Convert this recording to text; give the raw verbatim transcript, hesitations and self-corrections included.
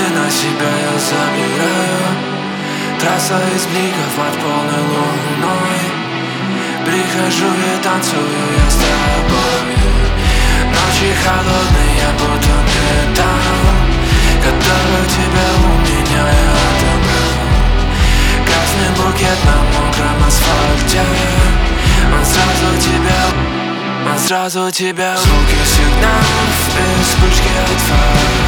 на себя я забираю. Трасса из бликов под полной луной. Прихожу и танцую я с тобой. Ночи холодные, будто металл, который тебя у меня я отобрал. Красный букет на мокром асфальте. Он сразу тебя, он сразу тебя. Звуки сигналов и вспышки от фар.